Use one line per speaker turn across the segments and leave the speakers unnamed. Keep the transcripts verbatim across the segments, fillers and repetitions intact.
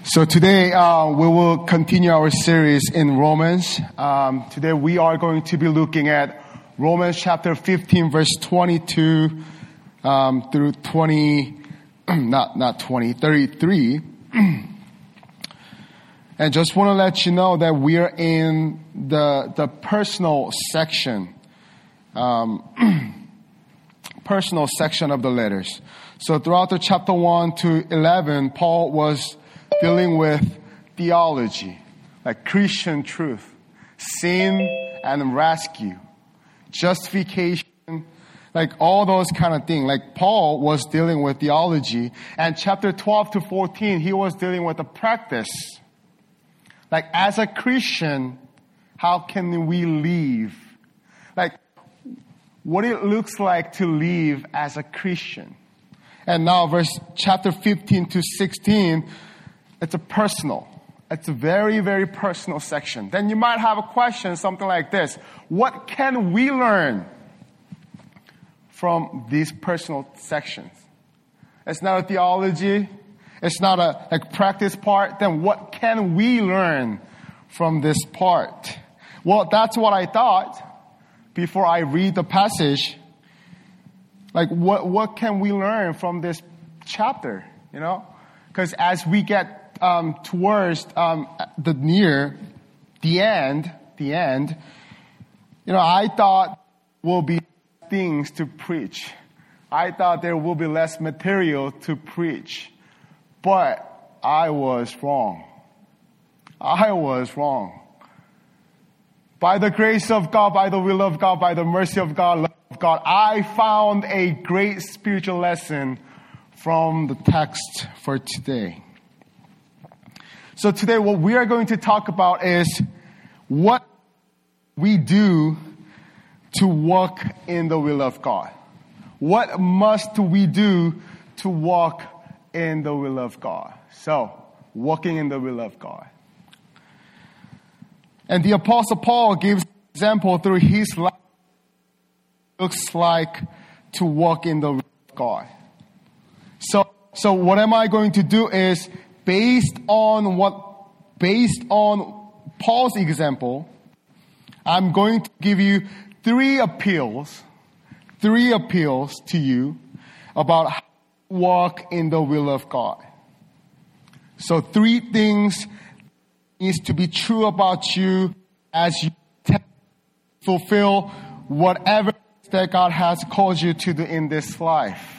So today uh, we will continue our series in Romans. Um, today we are going to be looking at Romans chapter fifteen, verse twenty-two um, through twenty, not not twenty, thirty-three. And just want to let you know that we are in the the personal section, um, personal section of the letters. So throughout the chapter one to eleven, Paul was dealing with theology, like Christian truth, sin and rescue, justification, like all those kind of things. Like Paul was dealing with theology, and chapter twelve to fourteen, he was dealing with the practice. Like as a Christian, how can we live? Like what it looks like to live as a Christian. And now verse chapter fifteen to sixteen, it's a personal. It's a very, very personal section. Then you might have a question, something like this. What can we learn from these personal sections? It's not a theology. It's not a like practice part. Then what can we learn from this part? Well, that's what I thought before I read the passage. Like what, what can we learn from this chapter? You know? Because as we get Um, towards um, the near, the end, the end, you know, I thought will be things to preach. I thought there will be less material to preach. But I was wrong. I was wrong. By the grace of God, by the will of God, by the mercy of God, love of God, I found a great spiritual lesson from the text for today. So today what we are going to talk about is what we do to walk in the will of God. What must we do to walk in the will of God? So, walking in the will of God. And the Apostle Paul gives an example through his life. It looks like to walk in the will of God. So, so what am I going to do is Based on what, based on Paul's example, I'm going to give you three appeals, three appeals to you about how to walk in the will of God. So three things needs to be true about you as you fulfill whatever that God has called you to do in this life.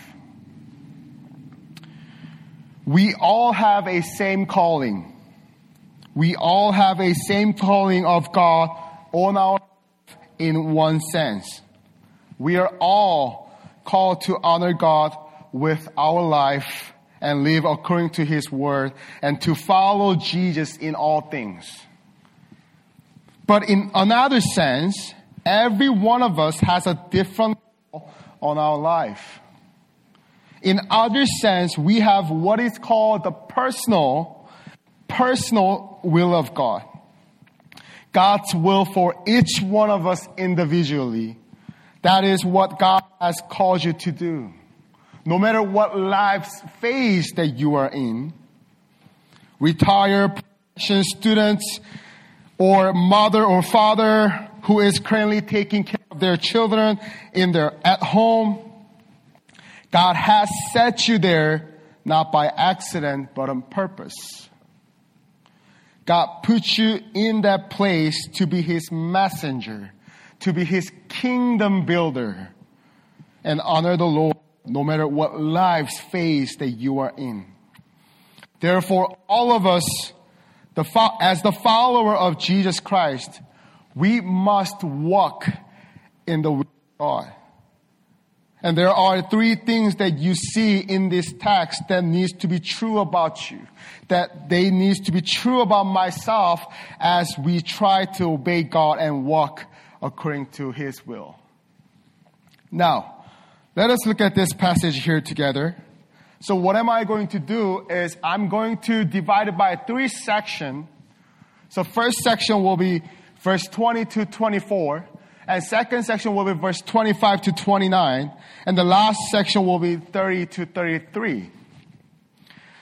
We all have a same calling. We all have a same calling of God on our life in one sense. We are all called to honor God with our life and live according to His word and to follow Jesus in all things. But in another sense, every one of us has a different call on our life. In other sense, we have what is called the personal, personal will of God. God's will for each one of us individually. That is what God has called you to do. No matter what life's phase that you are in, retired students, or mother or father who is currently taking care of their children in their at home, God has set you there not by accident, but on purpose. God put you in that place to be His messenger, to be His kingdom builder, and honor the Lord no matter what life's phase that you are in. Therefore, all of us, the as the follower of Jesus Christ, we must walk in the will of God. And there are three things that you see in this text that needs to be true about you. That they needs to be true about myself as we try to obey God and walk according to His will. Now, let us look at this passage here together. So what am I going to do is I'm going to divide it by three sections. So first section will be verse twenty to twenty-four. And second section will be verse twenty-five to twenty-nine. And the last section will be thirty to thirty-three.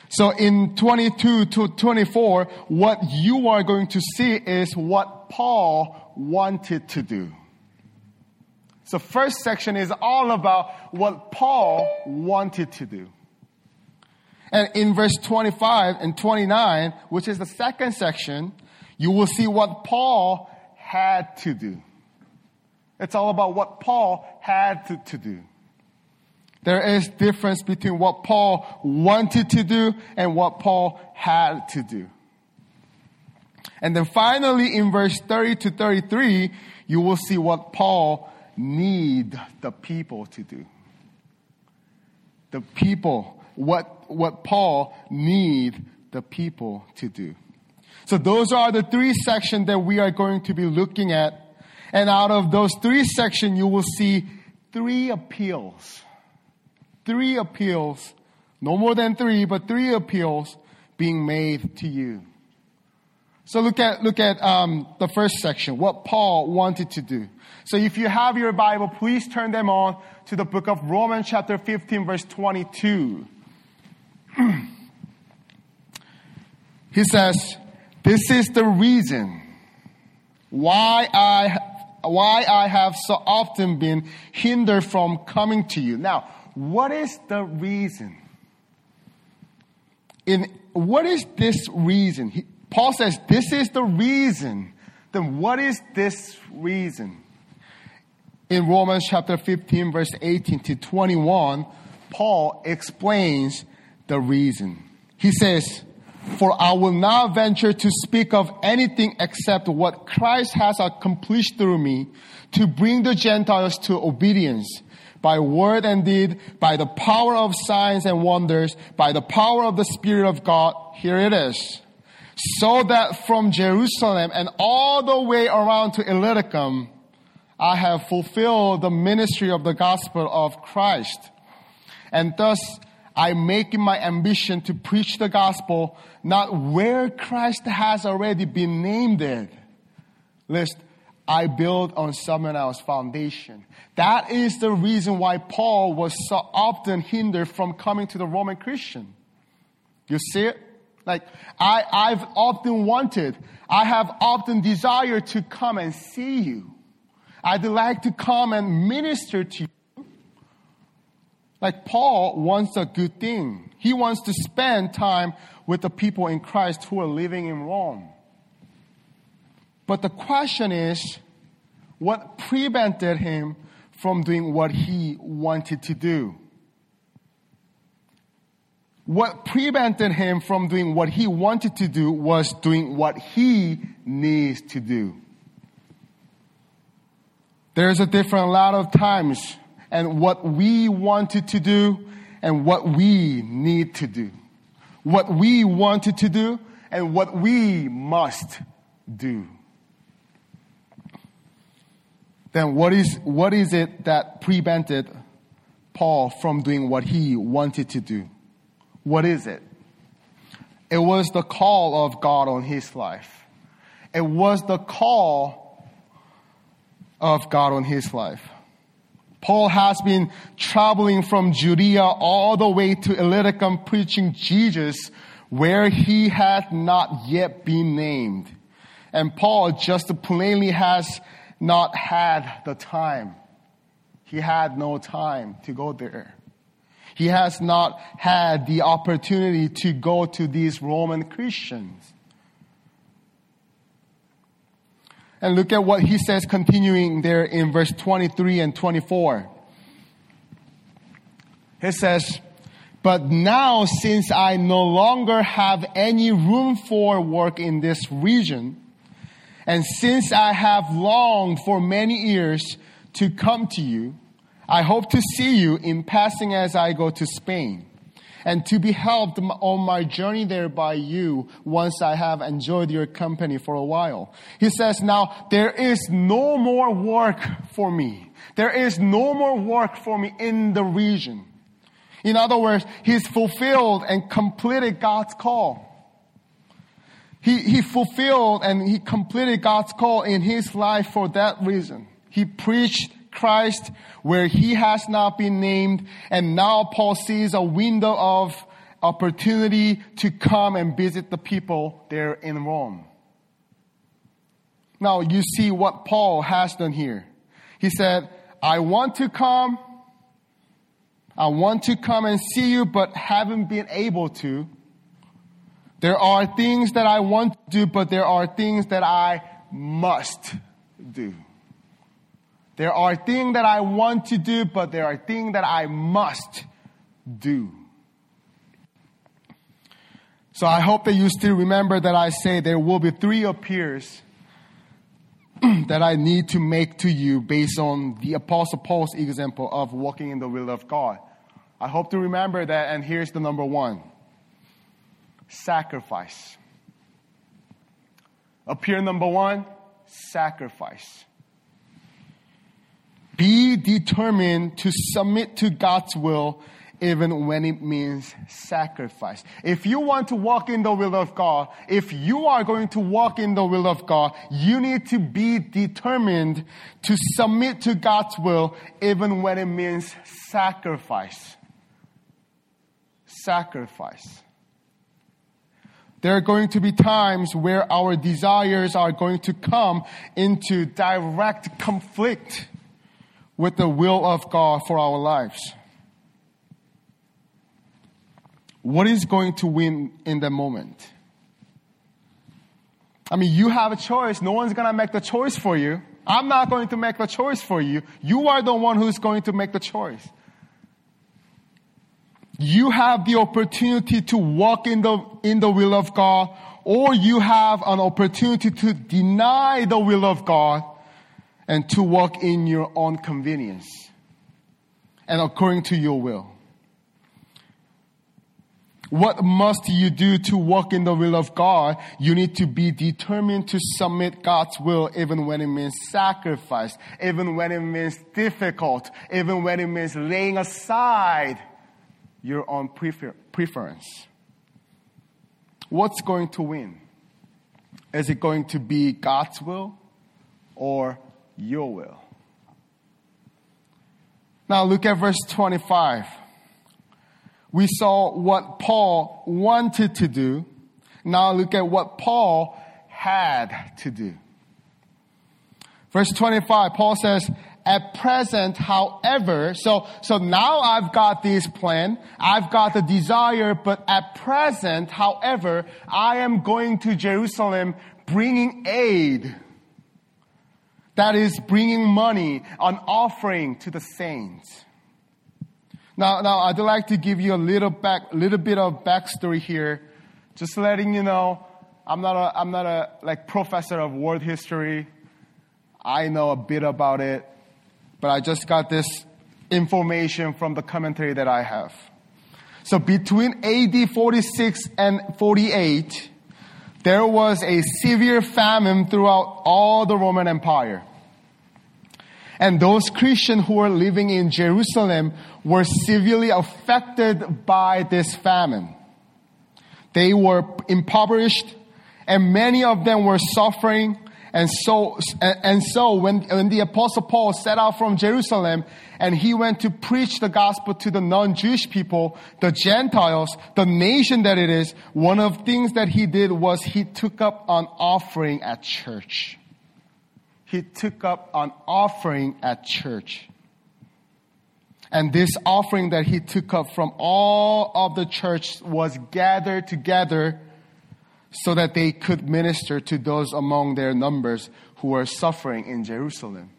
So in twenty-two to twenty-four, what you are going to see is what Paul wanted to do. So first section is all about what Paul wanted to do. And in verse twenty-five and twenty-nine, which is the second section, you will see what Paul had to do. It's all about what Paul had to, to do. There is difference between what Paul wanted to do and what Paul had to do. And then finally in verse thirty to thirty-three, you will see what Paul need the people to do. The people, what, what Paul need the people to do. So those are the three sections that we are going to be looking at. And out of those three sections, you will see three appeals. Three appeals, no more than three, but three appeals being made to you. So look at look at um, the first section, what Paul wanted to do. So if you have your Bible, please turn them on to the book of Romans chapter fifteen, verse twenty-two. He says, "This is the reason why I why I have so often been hindered from coming to you." Now, what is the reason? In what is this reason? He, Paul says, this is the reason. Then what is this reason? In Romans chapter fifteen, verse eighteen to twenty-one, Paul explains the reason. He says, "For I will not venture to speak of anything except what Christ has accomplished through me to bring the Gentiles to obedience, by word and deed, by the power of signs and wonders, by the power of the Spirit of God." Here it is. "So that from Jerusalem and all the way around to Illyricum, I have fulfilled the ministry of the gospel of Christ. And thus I make it my ambition to preach the gospel, not where Christ has already been named it, lest I build on someone else's foundation." That is the reason why Paul was so often hindered from coming to the Roman Christian. You see it? Like, I, I've often wanted, I have often desired to come and see you. I'd like to come and minister to you. Like, Paul wants a good thing. He wants to spend time with the people in Christ who are living in Rome. But the question is, what prevented him from doing what he wanted to do? What prevented him from doing what he wanted to do was doing what he needs to do. There's a different lot of times and what we wanted to do and what we need to do. What we wanted to do and what we must do. Then what is, what is it that prevented Paul from doing what he wanted to do? What is it? It was the call of God on his life. It was the call of God on his life. Paul has been traveling from Judea all the way to Illyricum preaching Jesus where he had not yet been named. And Paul just plainly has not had the time. He had no time to go there. He has not had the opportunity to go to these Roman Christians. And look at what he says continuing there in verse twenty-three and twenty-four. He says, "But now since I no longer have any room for work in this region, and since I have longed for many years to come to you, I hope to see you in passing as I go to Spain, and to be helped on my journey there by you once I have enjoyed your company for a while." He says, now there is no more work for me. There is no more work for me in the region. In other words, he's fulfilled and completed God's call. He, he fulfilled and he completed God's call in his life for that reason. He preached Christ where he has not been named, and now Paul sees a window of opportunity to come and visit the people there in Rome. Now, you see what Paul has done here. He said, I want to come. I want to come and see you, but haven't been able to. There are things that I want to do, but there are things that I must do. There are things that I want to do, but there are things that I must do. So I hope that you still remember that I say there will be three appears that I need to make to you based on the Apostle Paul's example of walking in the will of God. I hope to remember that, and here's the number one. Sacrifice. Appear number one, sacrifice. Be determined to submit to God's will even when it means sacrifice. If you want to walk in the will of God, if you are going to walk in the will of God, you need to be determined to submit to God's will even when it means sacrifice. Sacrifice. There are going to be times where our desires are going to come into direct conflict with the will of God for our lives. What is going to win in the moment? I mean, you have a choice. No one's going to make the choice for you. I'm not going to make the choice for you. You are the one who's going to make the choice. You have the opportunity to walk in the, in the will of God, or you have an opportunity to deny the will of God and to walk in your own convenience and according to your will. What must you do to walk in the will of God? You need to be determined to submit God's will even when it means sacrifice, even when it means difficult, even when it means laying aside your own prefer- preference. What's going to win? Is it going to be God's will or your will? Now look at verse twenty-five. We saw what Paul wanted to do. Now look at what Paul had to do. Verse twenty-five, Paul says, at present, however, so, so now I've got this plan, I've got the desire, but at present, however, I am going to Jerusalem bringing aid. That is bringing money, an offering to the saints. Now, now I'd like to give you a little back, little bit of backstory here, just letting you know, I'm not a, I'm not a like professor of world history. I know a bit about it, but I just got this information from the commentary that I have. So between A D forty-six and forty-eight, there was a severe famine throughout all the Roman Empire. And those Christians who were living in Jerusalem were severely affected by this famine. They were impoverished, and many of them were suffering. And so, and so when, when the Apostle Paul set out from Jerusalem and he went to preach the gospel to the non-Jewish people, the Gentiles, the nation that it is, one of the things that he did was he took up an offering at church. He took up an offering at church. And this offering that he took up from all of the church was gathered together so that they could minister to those among their numbers who were suffering in Jerusalem.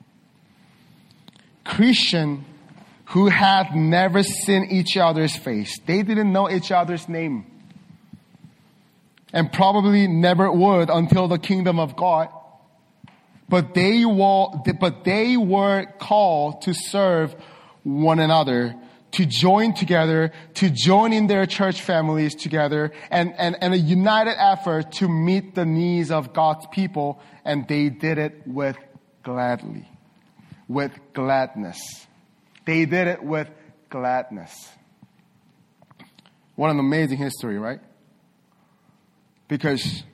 Christians who had never seen each other's face. They didn't know each other's name. And probably never would until the kingdom of God. But they were, but they were called to serve one another, to join together, to join in their church families together, and, and, and a united effort to meet the needs of God's people. And they did it with gladly, with gladness. They did it with gladness. What an amazing history, right? Because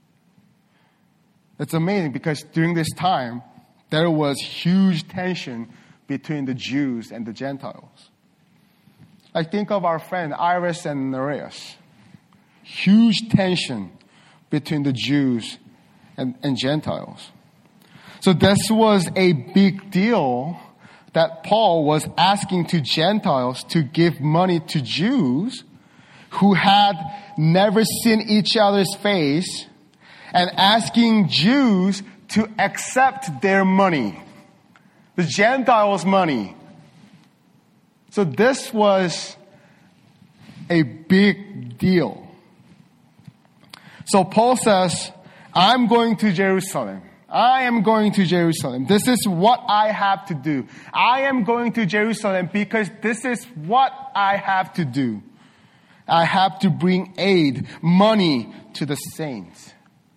it's amazing because during this time, there was huge tension between the Jews and the Gentiles. Like think of our friend Iris and Nereus. Huge tension between the Jews and, and Gentiles. So this was a big deal that Paul was asking to Gentiles to give money to Jews who had never seen each other's face, and asking Jews to accept their money, the Gentiles' money. So this was a big deal. So Paul says, I'm going to Jerusalem. I am going to Jerusalem. This is what I have to do. I am going to Jerusalem because this is what I have to do. I have to bring aid, money to the saints.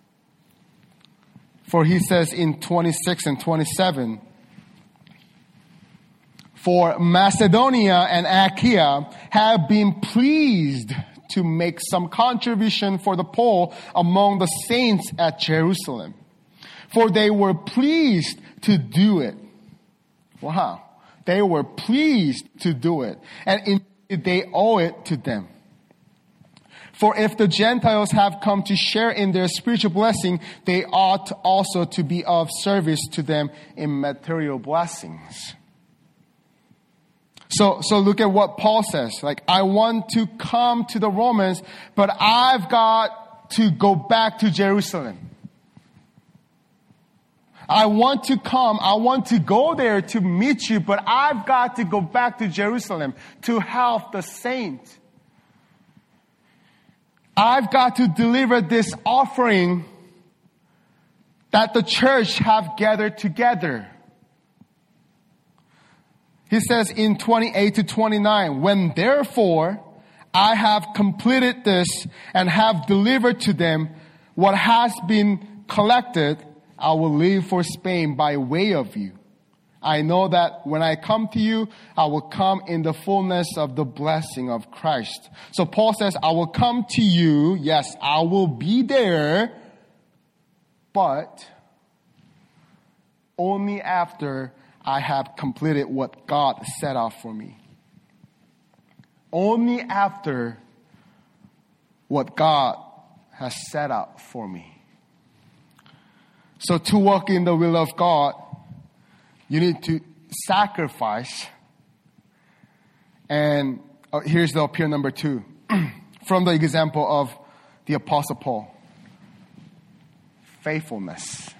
For he says in twenty-six and twenty-seven, for Macedonia and Achaia have been pleased to make some contribution for the poor among the saints at Jerusalem. For they were pleased to do it. Wow. They were pleased to do it. And indeed they owe it to them. For if the Gentiles have come to share in their spiritual blessing, they ought also to be of service to them in material blessings. So, so look at what Paul says. Like, I want to come to the Romans, but I've got to go back to Jerusalem. I want to come, I want to go there to meet you, but I've got to go back to Jerusalem to help the saints. I've got to deliver this offering that the church have gathered together. He says in twenty-eight to twenty-nine, when therefore I have completed this and have delivered to them what has been collected, I will leave for Spain by way of you. I know that when I come to you, I will come in the fullness of the blessing of Christ. So Paul says, I will come to you. Yes, I will be there, but only after I have completed what God set out for me. Only after what God has set out for me. So to walk in the will of God, you need to sacrifice. And uh, here's the appeal number two. From the example of the Apostle Paul. Faithfulness.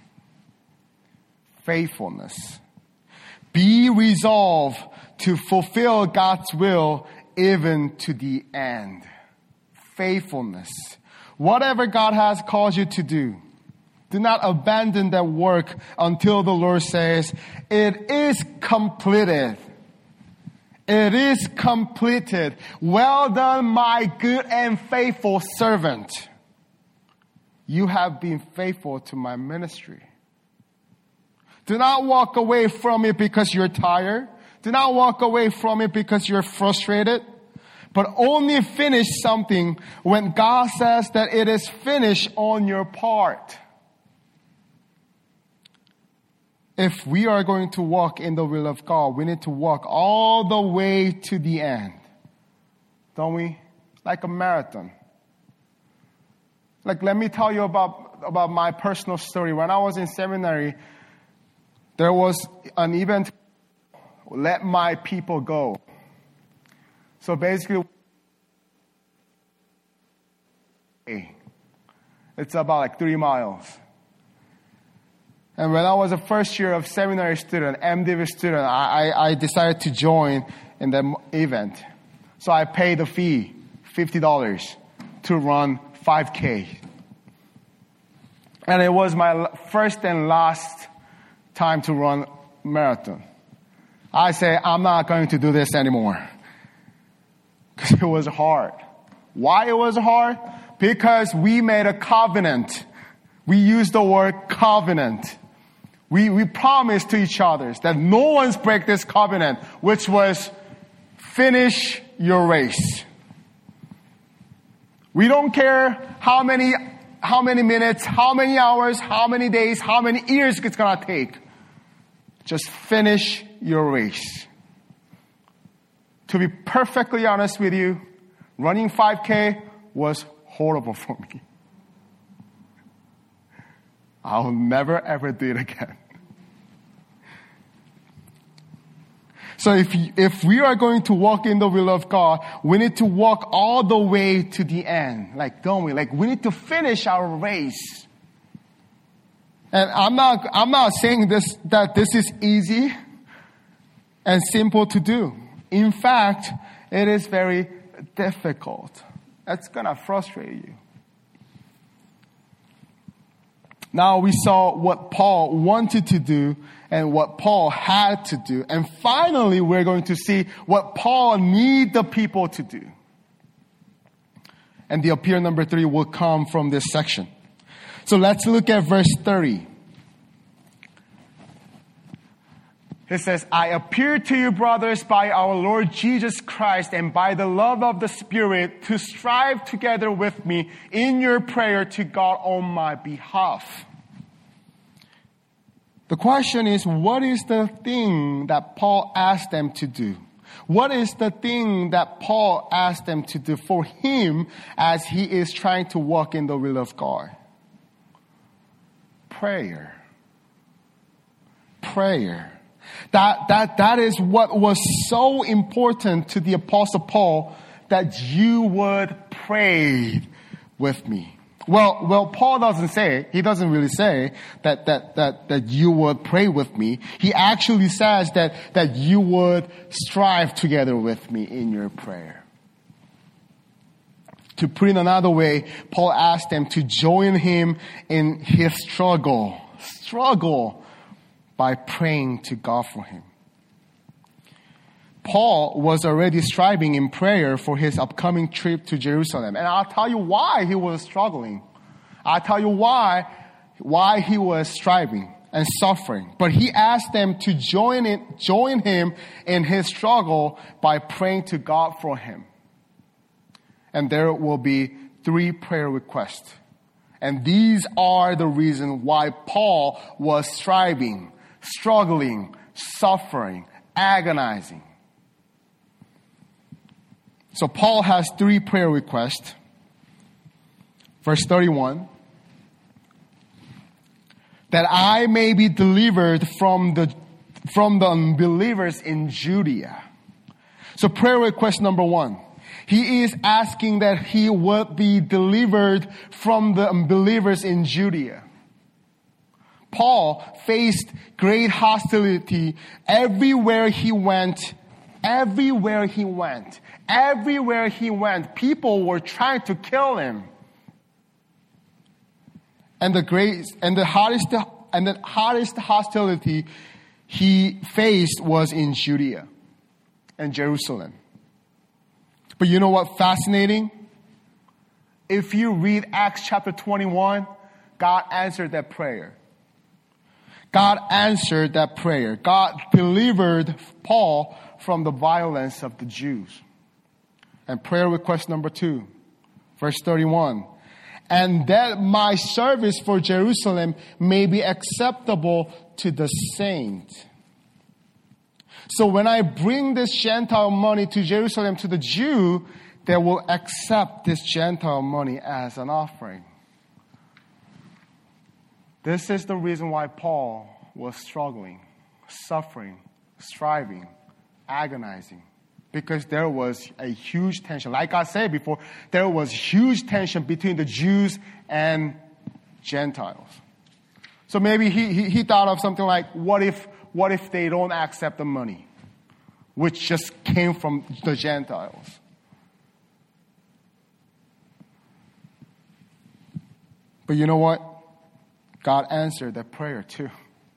Faithfulness. Be resolved to fulfill God's will even to the end. Faithfulness. Whatever God has called you to do, do not abandon that work until the Lord says, it is completed. It is completed. Well done, my good and faithful servant. You have been faithful to my ministry. Do not walk away from it because you're tired. Do not walk away from it because you're frustrated. But only finish something when God says that it is finished on your part. If we are going to walk in the will of God, we need to walk all the way to the end. Don't we? Like a marathon. Like, let me tell you about, about my personal story. When I was in seminary, there was an event, Let My People Go. So basically, it's about like three miles. And when I was a first year of seminary student, M Div student, I, I decided to join in the event. So I paid the fee, fifty dollars, to run five K. And it was my first and last time to run marathon. I say, I'm not going to do this anymore. Because it was hard. Why it was hard? Because we made a covenant. We used the word covenant. We, we promised to each other that no one's break this covenant, which was finish your race. We don't care how many, how many minutes, how many hours, how many days, how many years it's gonna take. Just finish your race. To be perfectly honest with you, running five K was horrible for me. I'll never ever do it again. So if if we are going to walk in the will of God, we need to walk all the way to the end. Like, don't we? Like, we need to finish our race. And I'm not I'm not saying this that this is easy and simple to do. In fact, it is very difficult. That's gonna frustrate you. Now we saw what Paul wanted to do and what Paul had to do. And finally, we're going to see what Paul needed the people to do. And the appeal number three will come from this section. So let's look at verse thirty. It says, I appeal to you, brothers, by our Lord Jesus Christ and by the love of the Spirit, to strive together with me in your prayer to God on my behalf. The question is, what is the thing that Paul asked them to do? What is the thing that Paul asked them to do for him as he is trying to walk in the will of God? Prayer. Prayer. That, that, that is what was so important to the Apostle Paul, that you would pray with me. Well, well, Paul doesn't say, he doesn't really say that, that, that, that you would pray with me. He actually says that, that you would strive together with me in your prayer. To put it another way, Paul asked them to join him in his struggle. Struggle. By praying to God for him. Paul was already striving in prayer for his upcoming trip to Jerusalem. And I'll tell you why he was struggling. I'll tell you why, why he was striving and suffering. But he asked them to join in, join him in his struggle by praying to God for him. And there will be three prayer requests. And these are the reasons why Paul was striving, struggling, suffering, agonizing. So Paul has three prayer requests. Verse thirty-one. That I may be delivered from the, from the unbelievers in Judea. So prayer request number one. He is asking that he would be delivered from the unbelievers in Judea. Paul faced great hostility everywhere he went. Everywhere he went. Everywhere he went, people were trying to kill him. And the great and the hardest and the hardest hostility he faced was in Judea and Jerusalem. But you know what fascinating? If you read Acts chapter twenty-one, God answered that prayer. God answered that prayer. God delivered Paul from the violence of the Jews. And prayer request number two, verse thirty-one. And that my service for Jerusalem may be acceptable to the saints. So when I bring this Gentile money to Jerusalem to the Jew, they will accept this Gentile money as an offering. This is the reason why Paul was struggling, suffering, striving, agonizing. Because there was a huge tension. Like I said before, there was huge tension between the Jews and Gentiles. So maybe he, he, he thought of something like, what if, what if they don't accept the money, which just came from the Gentiles? But you know what? God answered that prayer too.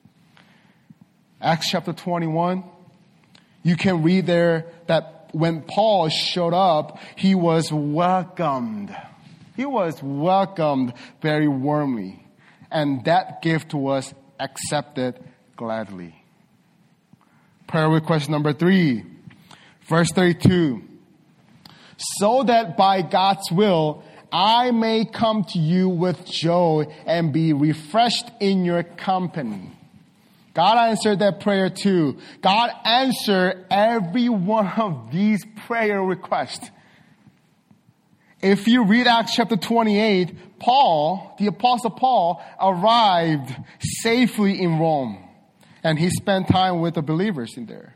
Acts chapter twenty-one, you can read there that when Paul showed up, he was welcomed. He was welcomed very warmly. And that gift was accepted gladly. Prayer request number three, verse thirty-two. So that by God's will, I may come to you with joy and be refreshed in your company. God answered that prayer too. God answered every one of these prayer requests. If you read Acts chapter twenty-eight, Paul, the Apostle Paul, arrived safely in Rome. And he spent time with the believers in there.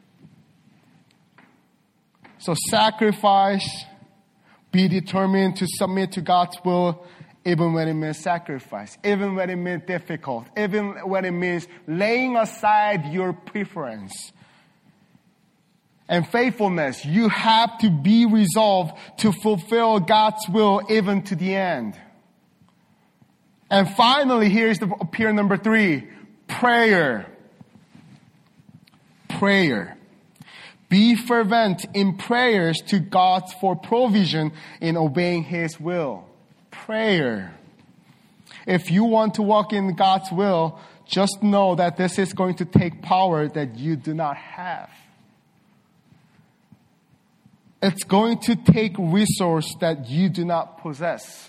So sacrifice, be determined to submit to God's will, even when it means sacrifice, even when it means difficult, even when it means laying aside your preference. And faithfulness, you have to be resolved to fulfill God's will even to the end. And finally, here's the appear number three, prayer. Prayer. Be fervent in prayers to God for provision in obeying His will. Prayer. If you want to walk in God's will, just know that this is going to take power that you do not have. It's going to take resource that you do not possess.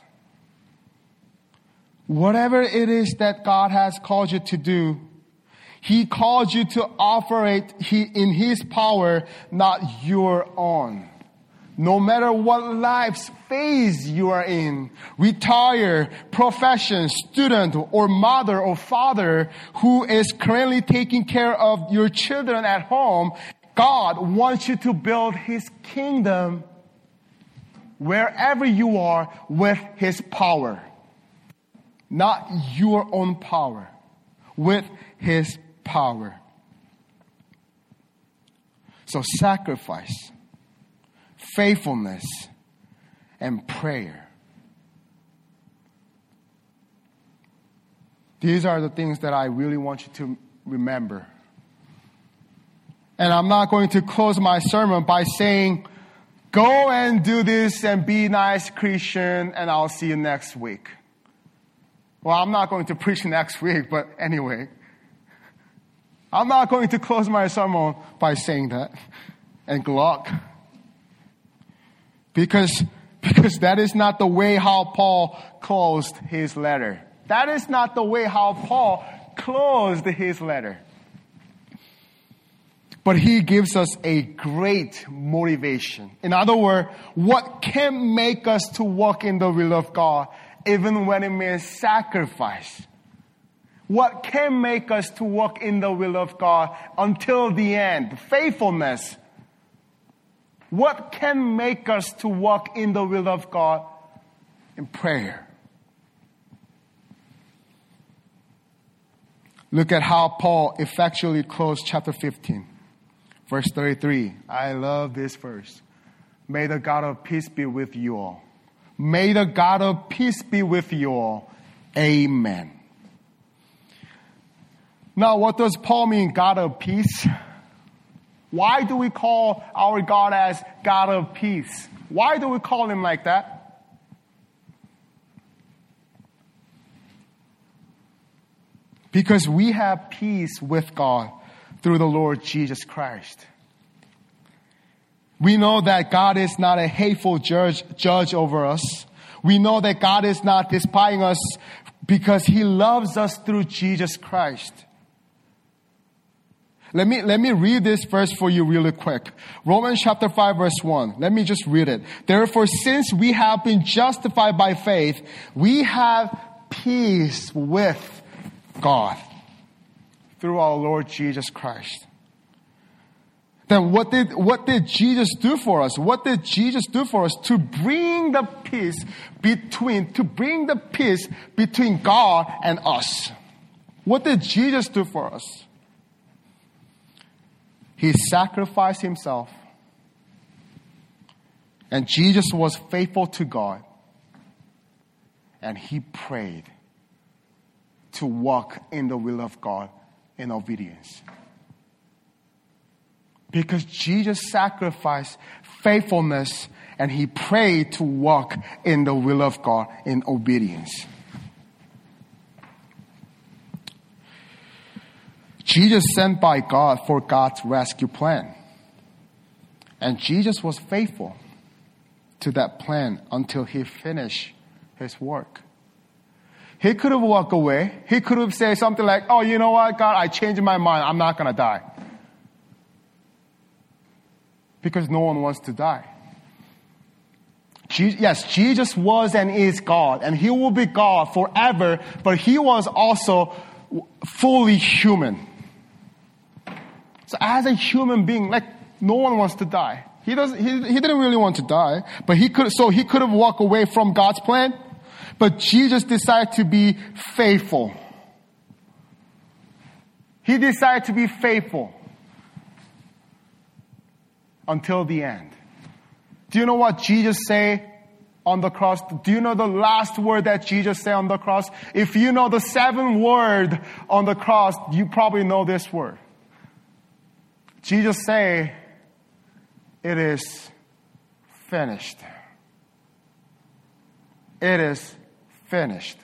Whatever it is that God has called you to do, He called you to operate in His power, not your own. No matter what life's phase you are in, retire, profession, student, or mother or father who is currently taking care of your children at home, God wants you to build His kingdom wherever you are with His power. Not your own power, with His power. So sacrifice, faithfulness, and prayer. These are the things that I really want you to remember. And I'm not going to close my sermon by saying, go and do this and be nice Christian and I'll see you next week. Well, I'm not going to preach next week, but anyway. I'm not going to close my sermon by saying that. And good luck. Because, because that is not the way how Paul closed his letter. That is not the way how Paul closed his letter. But he gives us a great motivation. In other words, what can make us to walk in the will of God, even when it means sacrifice? What can make us to walk in the will of God until the end? Faithfulness. What can make us to walk in the will of God? In prayer. Look at how Paul effectually closed chapter fifteen. Verse thirty-three. I love this verse. May the God of peace be with you all. May the God of peace be with you all. Amen. Now, what does Paul mean, God of peace? Why do we call our God as God of peace? Why do we call Him like that? Because we have peace with God through the Lord Jesus Christ. We know that God is not a hateful judge, judge over us. We know that God is not despising us because He loves us through Jesus Christ. Let me, let me read this verse for you really quick. Romans chapter five verse one. Let me just read it. Therefore, since we have been justified by faith, we have peace with God through our Lord Jesus Christ. Then what did, what did Jesus do for us? What did Jesus do for us? To bring the peace between, to bring the peace between God and us. What did Jesus do for us? He sacrificed Himself. And Jesus was faithful to God. And He prayed to walk in the will of God in obedience. Because Jesus sacrificed faithfulness and He prayed to walk in the will of God in obedience. Jesus sent by God for God's rescue plan. And Jesus was faithful to that plan until He finished His work. He could have walked away. He could have said something like, oh, you know what, God, I changed my mind. I'm not going to die. Because no one wants to die. Je- yes, Jesus was and is God, and He will be God forever, but He was also fully human. So as a human being, like, no one wants to die. He doesn't, he, he didn't really want to die, but he could, so he could have walked away from God's plan, but Jesus decided to be faithful. He decided to be faithful until the end. Do you know what Jesus said on the cross? Do you know the last word that Jesus said on the cross? If you know the seventh word on the cross, you probably know this word. Jesus said, it is finished. It is finished.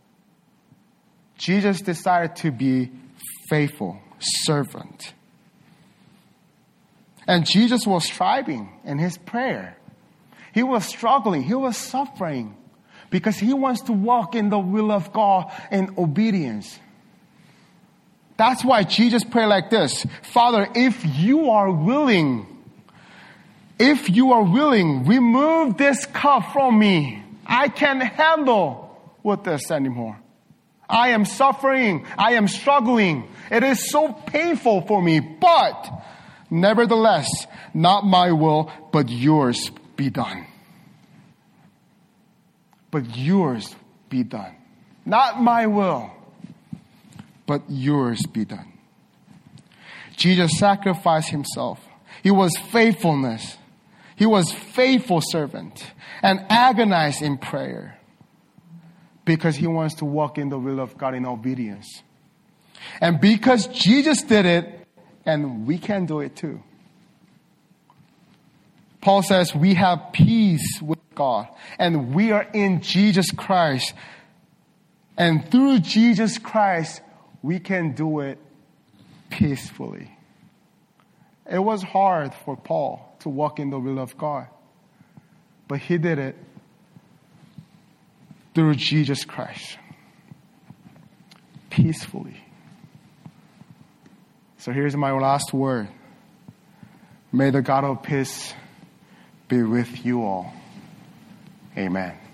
Jesus decided to be faithful servant. And Jesus was striving in His prayer. He was struggling. He was suffering because He wants to walk in the will of God in obedience. That's why Jesus prayed like this. Father, if you are willing, if you are willing, remove this cup from me. I can't handle with this anymore. I am suffering. I am struggling. It is so painful for me, but nevertheless, not my will, but yours be done. But yours be done. Not my will, but yours be done. Jesus sacrificed Himself. He was faithfulness. He was faithful servant and agonized in prayer because He wants to walk in the will of God in obedience. And because Jesus did it, and we can do it too. Paul says we have peace with God, and we are in Jesus Christ. And through Jesus Christ, we can do it peacefully. It was hard for Paul to walk in the will of God, but he did it through Jesus Christ, peacefully. So here's my last word. May the God of peace be with you all. Amen.